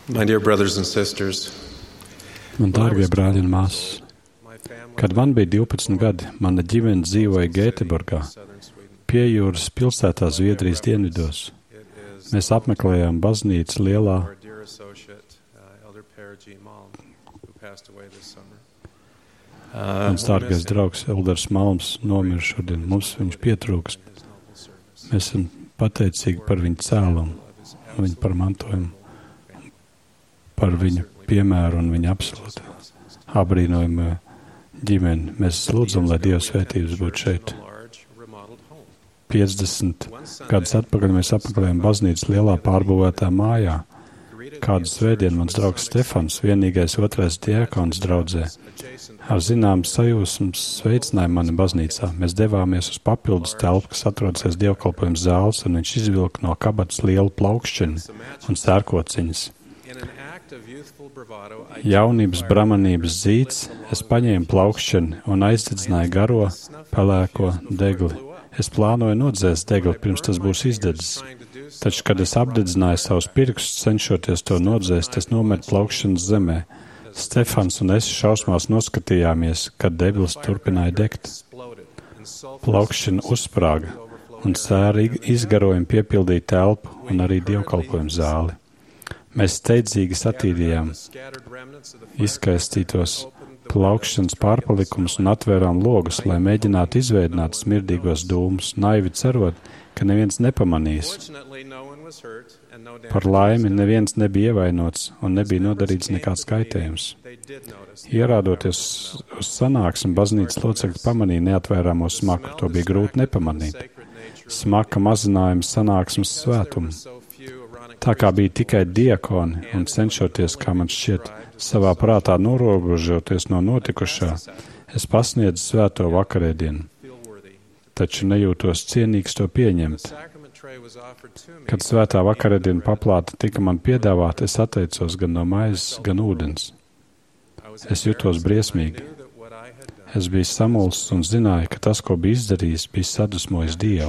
My dear brothers and sisters, Man dārgie brāļi un māsas, kad man bija 12 gadi, mana ģimene dzīvoja Gēteborgā, pie jūras pilsētā Zviedrijas dienvidos. Mēs apmeklējām baznīcu lielā Mans dārgais draugs Elders Malms nomira šodien. Mums viņš pietrūkst. Mēs esam pateicīgi par viņu cēlumu, viņu par mantojumu, par viņu piemēru un viņa absolūti abrīnojumu ģimeni. Mēs lūdzam, lai Dieva svētības būtu šeit. 50 gadus atpakaļ mēs apmeklējām baznīcu lielā pārbūvētā mājā. Kādu svētdienu mans draugs Stefans, vienīgais otrais diakons draudzē, ar zināmu sajūsmu sveicināja mani baznīcā. Mēs devāmies uz papildus telpu, kas atrodas aiz dievkalpojuma zāles, un viņš izvilka no kabatas lielu plaukšķeni un sērkociņas. Jaunības bramanības zīts, es paņēmu plaukšķeni un aizdedzināju garo, pelēko degli. Es plānoju nodzēst degli, pirms tas būs izdedzis. Taču, kad es apdedzināju savus pirkstus, cenšoties to nodzēst, es nometu plaukšanas zemē. Stefans un es šausmās noskatījāmies, kad deglis turpināja degt. Plaukšana uzsprāga, un sēra izgarojumi piepildīja telpu un arī dievkalpojumu zāli. Mēs steidzīgi satīrījām izkaistītos plaukšanas pārpalikumus un atvērām logus, lai mēģinātu izveidināt smirdīgos dūmus, naivi cerot, ka neviens nepamanīs. Par laimi neviens nebija ievainots un nebija nodarīts nekāds kaitējums. Ierādoties uz sanāksmi, baznīcas locekļi pamanīja neatvērāmo smaku, to bija grūti nepamanīt. Smaka mazinājums sanāksmes svētumu. Tā kā bija tikai diakoni un cenšoties, kā man šķiet, savā prātā norobežoties no notikušā, es pasniedzu svēto vakarēdienu, taču nejūtos cienīgs to pieņemt. Kad svētā vakarēdiena paplāta tika man piedāvāta, es atteicos gan no maizes, gan ūdens. Es jutos briesmīgi. Es biju samulsis un zināju, ka tas, ko biju izdarījis, bija sadusmojis Dievu.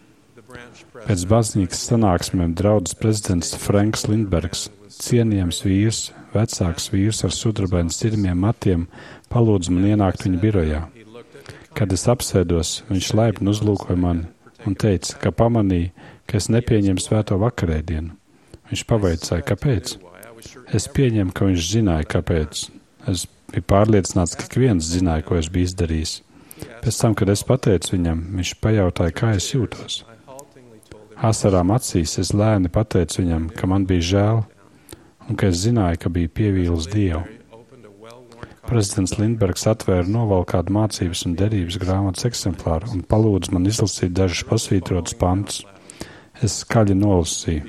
Pēc baznīcas sanāksmēm draudzes prezidents Franks Lindbergs, cienījams vīrs, vecāks vīrs ar sudrabaini sirmiem matiem, palūdza man ienākt viņa birojā. Kad es apsēdos, viņš laipni uzlūkoja mani un teica, ka pamanīja, ka es nepieņemu svēto vakarēdienu. Viņš pavaicāja, kāpēc? Es pieņemu, ka viņš zināja, kāpēc. Es biju pārliecināts, ka ik viens zināja, ko es biju izdarījis. Pēc tam, kad es pateicu viņam, viņš pajautāja, kā es jūtos. Asarām acīs es lēni pateicu viņam, ka man bija žēl un ka es zināju, ka bija pievīlis Dievu. Prezidents Lindbergs atvēra novalkātu mācības un derības grāmatas eksemplāru un palūdza man izlasīt dažus pasvītrotus pantus. Es skaļi nolasīju.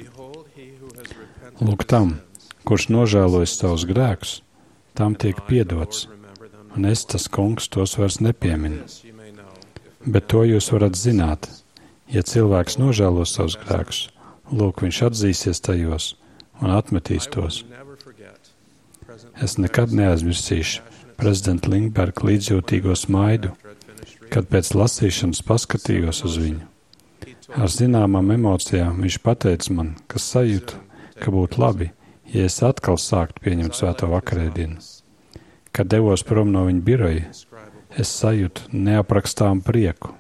Lūk tam, kurš nožēlojas savus grēkus, tam tiek piedots, un es, tas kungs, tos vairs nepieminu. Bet to jūs varat zināt. Ja cilvēks nožēlos savus grēkus, lūk, viņš atzīsies tajos un atmetīs tos. Es nekad neaizmirsīšu prezidenta Lindberga līdzjūtīgo smaidu, kad pēc lasīšanas paskatījos uz viņu. Ar zināmām emocijām viņš pateica man, ka sajūtu, ka būtu labi, ja es atkal sāktu pieņemt svēto vakarēdienu. Kad devos prom no viņa biroja, es sajūtu neaprakstām prieku.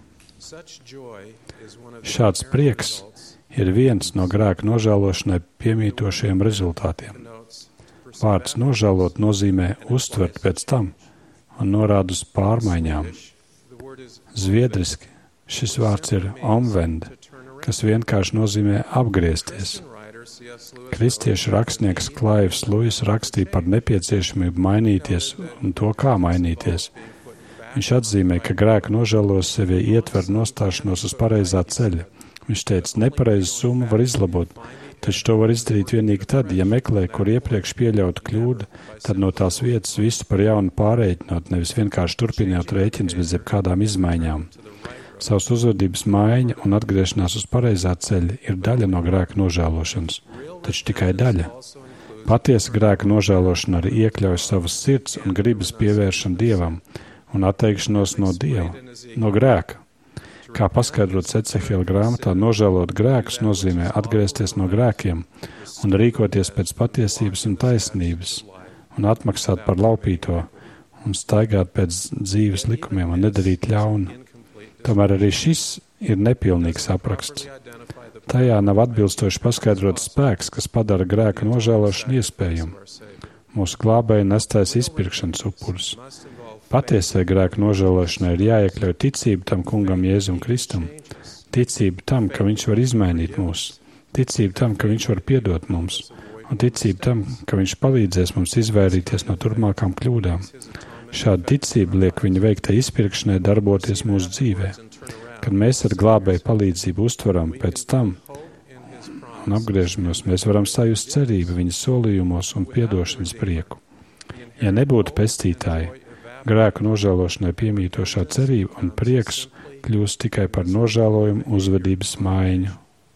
Šāds prieks ir viens no grēka nožēlošanai piemītošiem rezultātiem. Vārds nožēlot nozīmē uztvert pēc tam un norāda uz pārmaiņām. Zviedriski šis vārds ir omvend, kas vienkārši nozīmē apgriezties. Kristiešu rakstnieks Klaivs Luis rakstīja par nepieciešamību mainīties un to, kā mainīties. Viņš atzīmē, ka grēka nožēlos sevi ietver nostāšanos uz pareizā ceļa. Viņš teica, nepareizu summu var izlabot, taču to var izdarīt vienīgi tad, ja meklē, kur iepriekš pieļauta kļūda, tad no tās vietas visu par jaunu pārreikinot, nevis vienkārši turpināt rēķinus bez jebkādām izmaiņām. Savas uzvedības maiņa un atgriešanās uz pareizā ceļa ir daļa no grēka nožēlošanas, taču tikai daļa. Patiesa grēka nožēlošana arī iekļauj savas sirds un gribas pievēršanu Dievam un atteikšanos no Dieva, no grēka. Kā paskaidrots Ecehēla grāmatā, nožēlot grēkus nozīmē atgriezties no grēkiem un rīkoties pēc patiesības un taisnības, un atmaksāt par laupīto, un staigāt pēc dzīves likumiem un nedarīt ļaunu. Tomēr arī šis ir nepilnīgs apraksts. Tajā nav atbilstoši paskaidrots spēks, kas padara grēka nožēlošanu iespējamu. Mūsu glābēja nestais izpirkšanas upuris. Patiesai grēka nožēlošanai ir jāiekļauj ticība tam kungam Jēzum Kristum, ticība tam, ka viņš var izmainīt mūs, ticība tam, ka viņš var piedot mums, un ticība tam, ka viņš palīdzēs mums izvairīties no turpmākām kļūdām. Šāda ticība liek viņa veiktai izpirkšanai darboties mūsu dzīvē. Kad mēs ar glābēju palīdzību uztveram pēc tam un apgriežamies, mēs varam sajust cerību viņa solījumos un piedošanas prieku. Ja nebūtu pestītāji, grēku nožēlošanai piemītošā cerība un prieks kļūst tikai par nožēlojumu uzvedības maiņu.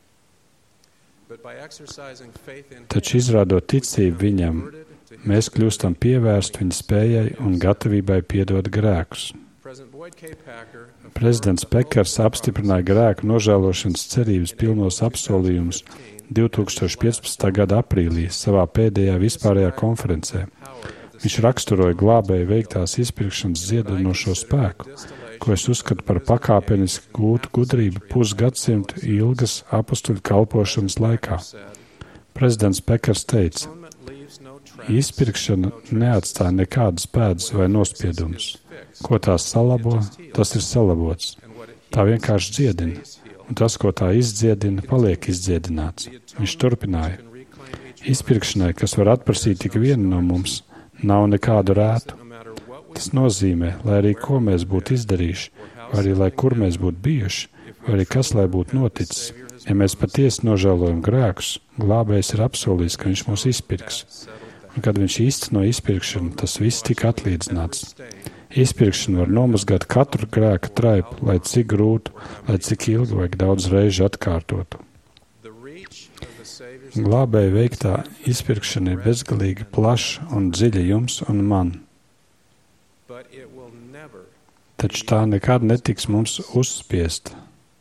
Taču izrādot ticību viņam, mēs kļūstam pievērst viņa spējai un gatavībai piedot grēkus. Prezidents Pekers apstiprināja grēku nožēlošanas cerības pilnos apsolījumus 2015. gada aprīlī savā pēdējā vispārējā konferencē. Viņš raksturoja glābēju veiktās izpirkšanas dziedinošo spēku, ko es uzskatu par pakāpeniski gūtu gudrību pusgadsimtu ilgas apustuļu kalpošanas laikā. Prezidents Pekers teica, izpirkšana neatstāja nekādas pēdas vai nospiedumus. Ko tās salabo, tas ir salabots. Tā vienkārši dziedina, un tas, ko tā izdziedina, paliek izdziedināts. Viņš turpināja. Izpirkšanai, kas var atprasīt tik vienu no mums, nav nekādu rētu. Tas nozīmē, lai arī ko mēs būtu izdarījuši, vai arī lai kur mēs būtu bijuši, vai arī kas lai būtu noticis. Ja mēs patiesi nožēlojam grēkus, glābējs ir apsolījis, ka viņš mūs izpirks. Un kad viņš īsteno izpirkšanu, tas viss tika atlīdzināts. Izpirkšana var nomazgāt katru grēka traipu, lai cik grūtu, lai cik ilgi vajag daudz reižu atkārtotu. Glābēja veiktā izpirkšana ir bezgalīgi plaša un dziļa jums un man. Taču tā nekad netiks mums uzspiesta.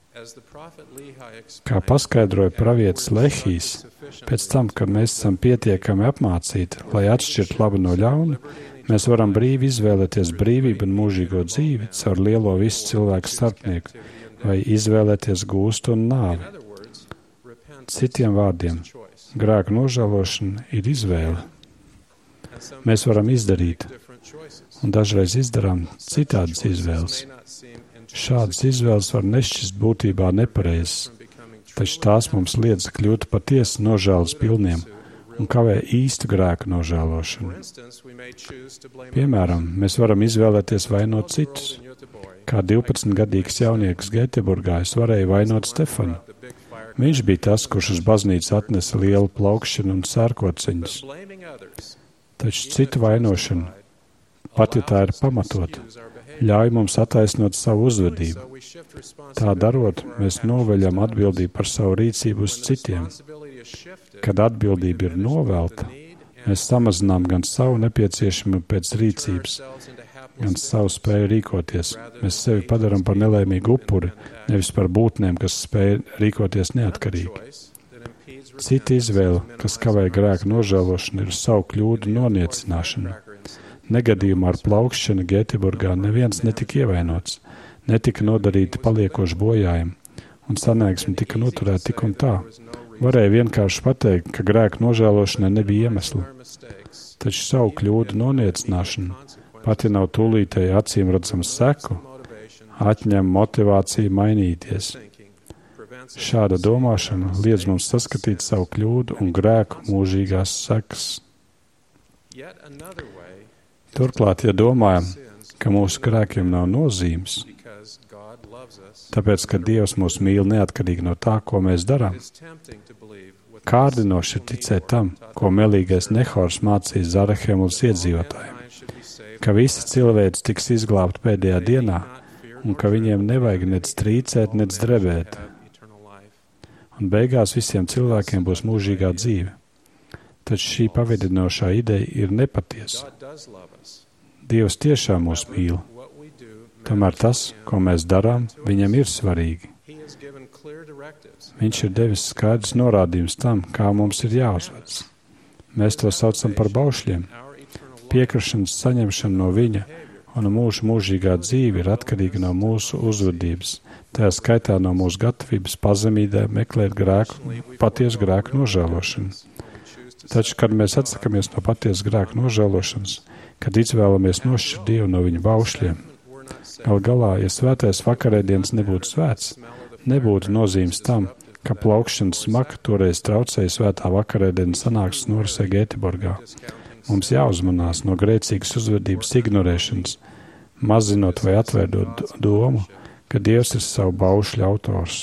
Kā paskaidroja pravietis Lehijs, pēc tam, kad mēs esam pietiekami apmācīti, lai atšķirtu labu no ļauna, mēs varam brīvi izvēlēties brīvību un mūžīgo dzīvi caur lielo visu cilvēku starpnieku, vai izvēlēties gūstu un nāvi. Citiem vārdiem, grēka nožēlošana ir izvēle. Mēs varam izdarīt, un dažreiz izdarām citādas izvēles. Šādas izvēles var nešķist būtībā nepareizas, taču tās mums liedz kļūt patiesi nožēlas pilniem un kavē īstu grēku nožēlošanu. Piemēram, mēs varam izvēlēties vainot citus. Kā 12-gadīgs jaunieks Gēteburgā es varēju vainot Stefanu. Viņš bija tas, kurš uz baznīcu atnesa lielu plaukšanu un sērkociņus. Taču citu vainošana, pat ja tā ir pamatota, ļauj mums attaisnot savu uzvedību. Tā darot, mēs noveļam atbildību par savu rīcību uz citiem. Kad atbildība ir novelta, mēs samazinām gan savu nepieciešamību pēc rīcības, gan savu spēju rīkoties. Mēs sevi padaram par nelaimīgu upuri, nevis par būtnēm, kas spēj rīkoties neatkarīgi. Cita izvēle, kas kavē grēka nožēlošanu, ir savu kļūdu noniecināšana. Negadījumā ar plaukšanu Gēteburgā neviens netika ievainots, netika nodarīti paliekoši bojājumi, un sanāksme tika noturēta tik un tā. Varēja vienkārši pateikt, ka grēka nožēlošanai nebija iemesla. Taču savu kļūdu noniecināšana, pat ja nav tūlītēji acīm redzams seku, atņem motivāciju mainīties. Šāda domāšana liedz mums saskatīt savu kļūdu un grēku mūžīgās sekas. Turklāt, ja domājam, ka mūsu grēkiem nav nozīmes, tāpēc, ka Dievs mūs mīl neatkarīgi no tā, ko mēs darām, kārdinoši ir ticēt tam, ko melīgais Nehors mācīja Zarehemulas iedzīvotājiem, ka visi cilvēci tiks izglābti pēdējā dienā un ka viņiem nevajag nec trīcēt, nec drebēt. Un beigās visiem cilvēkiem būs mūžīgā dzīve. Taču šī pavedinošā ideja ir nepatiesa. Dievs tiešām mūs mīl. Tomēr tas, ko mēs darām, viņam ir svarīgi. Viņš ir devis skaidrs norādījums tam, kā mums ir jāuzvedas. Mēs to saucam par baušļiem. Piekrišanas saņemšana no viņa un mūsu mūžīgā dzīve ir atkarīga no mūsu uzvedības, tajā skaitā no mūsu gatavības pazemībā meklēt grēku, patiesu grēku nožēlošanu. Taču, kad mēs atsakamies no patiesas grēku nožēlošanas, kad izvēlamies nošķirt Dievu no viņa baušļiem, gal galā, ja svētais vakarēdienas nebūtu svēts, nebūtu nozīmes tam, ka plaukšanas smaka toreiz traucēja svētā vakarēdienas sanāksmes norisē Gēteborgā. Mums jāuzmanās no grēcīgas uzvedības ignorēšanas, mazinot vai atvērdot domu, ka Dievs ir savu baušļu autors.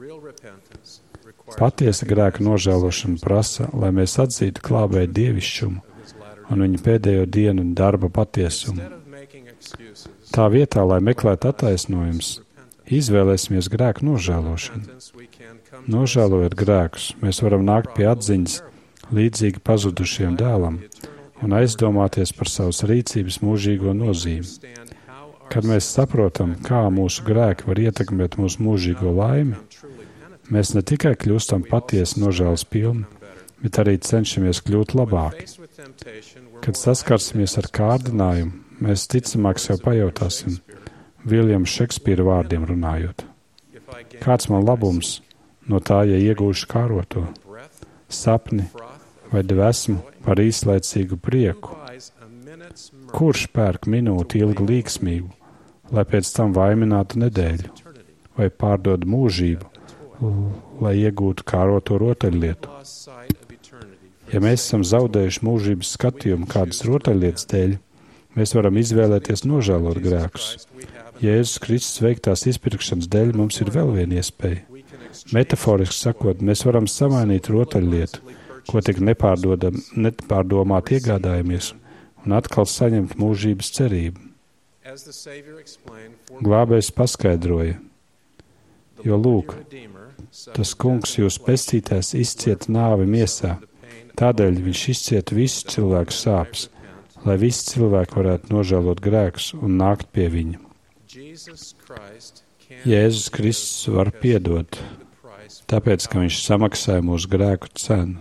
Patiesa grēka nožēlošana prasa, lai mēs atzītu glābēju dievišķumu un viņa pēdējo dienu darba patiesumu. Tā vietā, lai meklētu attaisnojumus, izvēlēsimies grēku nožēlošanu. Nožēlojot grēkus, mēs varam nākt pie atziņas līdzīgi pazudušiem dēlam un aizdomāties par savas rīcības mūžīgo nozīmi. Kad mēs saprotam, kā mūsu grēki var ietekmēt mūsu mūžīgo laimi, mēs ne tikai kļūstam patiesi nožēlas pilni, bet arī cenšamies kļūt labāki. Kad saskarsimies ar kārdinājumu, mēs ticamāk sev pajautāsim, Viljama Šekspīra vārdiem runājot. Kāds man labums no tā, ja iegūšu kāroto? Sapni vai dvēsmu par īslaicīgu prieku? Kurš pērk minūti ilgu līgsmību, lai pēc tam vaiminātu nedēļu? Vai pārdod mūžību, lai iegūtu kāroto rotaļlietu? Ja mēs esam zaudējuši mūžības skatījumu kādas rotaļlietas dēļ, mēs varam izvēlēties nožēlot grēkus. Jēzus Kristus veiktās izpirkšanas dēļ mums ir vēl viena iespēja. Metaforiski sakot, mēs varam samainīt rotaļlietu, ko tik nepārdomāt iegādājamies, un atkal saņemt mūžības cerību. Glābējs paskaidroja, jo lūk, tas kungs jūs pestītājs izcieta nāvi miesā, tādēļ viņš izcieta visu cilvēku sāpes, lai visi cilvēki varētu nožēlot grēkus un nākt pie viņa. Jēzus Kristus var piedot, tāpēc, ka viņš samaksāja mūsu grēku cenu.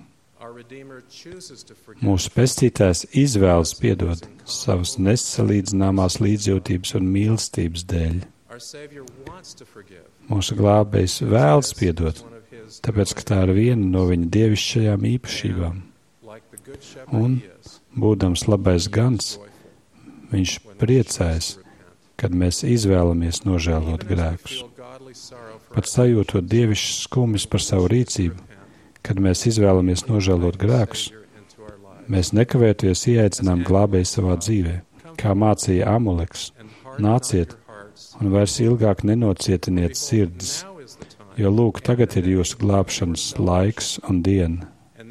Mūsu pestītājs izvēlas piedot savas nesalīdzināmās līdzjūtības un mīlestības dēļ. Mūsu glābējs vēlas piedot, tāpēc, ka tā ir viena no viņa dievišķajām īpašībām. Un, būdams labais gans, viņš priecājas, kad mēs izvēlamies nožēlot grēkus. Pat sajūtot dievišķas skumjas par savu rīcību, kad mēs izvēlamies nožēlot grēkus, mēs nekavēties ieaicinām glābēju savā dzīvē, kā mācīja Amuleks. Nāciet un vairs ilgāk nenocietiniet sirdis, jo lūk, tagad ir jūsu glābšanas laiks un diena.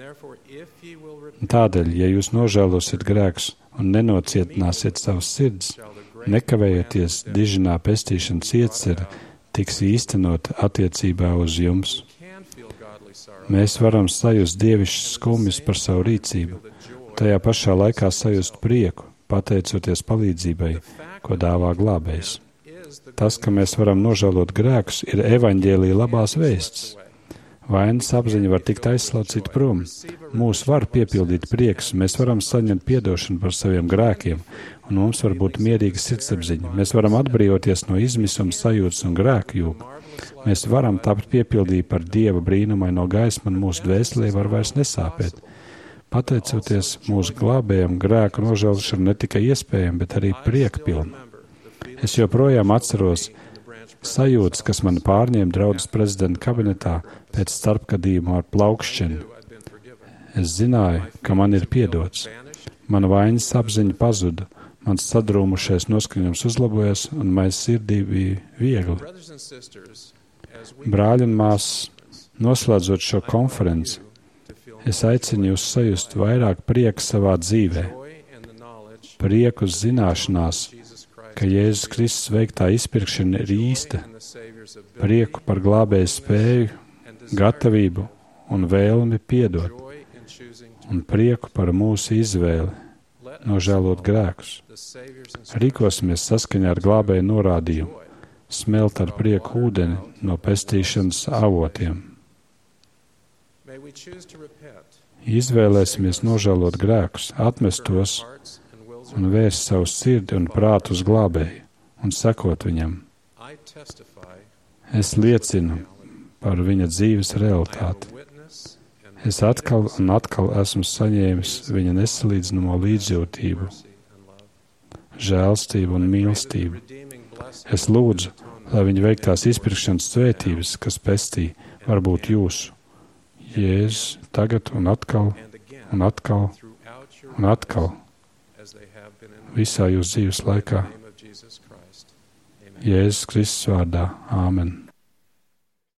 Tādēļ, ja jūs nožēlosiet grēkus un nenocietināsiet savas sirdis, nekavējoties dižinā pestīšanas iecerē tiks īstenot attiecībā uz jums. Mēs varam sajust dievišķas skumjas par savu rīcību, tajā pašā laikā sajust prieku, pateicoties palīdzībai, ko dāvā glābējs. Tas, ka mēs varam nožēlot grēkus, ir evaņģēlija labās vēsts. Vainas apziņa var tikt aizslaucīta prom. Mūs var piepildīt prieks, mēs varam saņemt piedošanu par saviem grēkiem, un mums var būt mierīga sirdsapziņa. Mēs varam atbrīvoties no izmisuma sajūtas un grēku jūga. Mēs varam tapt piepildīti par Dieva brīnumaino gaismu, un mūsu dvēselē var vairs nesāpēt. Pateicoties mūsu glābējam, grēku nožēlošana ne tikai iespējama, bet arī priekpilna. Es joprojām atceros sajūtas, kas man pārņēma draudzes prezidenta kabinetā pēc starpgadījuma ar plaukšķeni. Es zināju, ka man ir piedots. Mana vainas apziņa pazuda, mans sadrūmušais noskaņojums uzlabojās un man sirdī bija viegli. Brāļi un māsas, noslēdzot šo konferenci, es aicinu jūs sajust vairāk prieka savā dzīvē, prieku zināšanās, ka Jēzus Kristus veiktā izpirkšana ir īsta, prieku par glābēju spēju, gatavību un vēlmi piedot, un prieku par mūsu izvēli, nožēlot grēkus. Rīkosimies saskaņā ar glābēju norādījumu, smelt ar prieku ūdeni no pestīšanas avotiem. Izvēlēsimies nožēlot grēkus, atmest tos un vērst savu sirdi un prātu uz glābēju un sekot viņam. Es liecinu par viņa dzīves realitāti. Es atkal un atkal esmu saņēmis viņa nesalīdzināmo līdzjūtību, žēlstību un mīlestību. Es lūdzu, lai viņa veiktās izpirkšanas svētības, kas pestī, var būt jūsu. Jēzus, tagad un atkal, un atkal, un atkal, visā jūsu dzīves laikā. Jēzus Kristus vārdā. Āmen.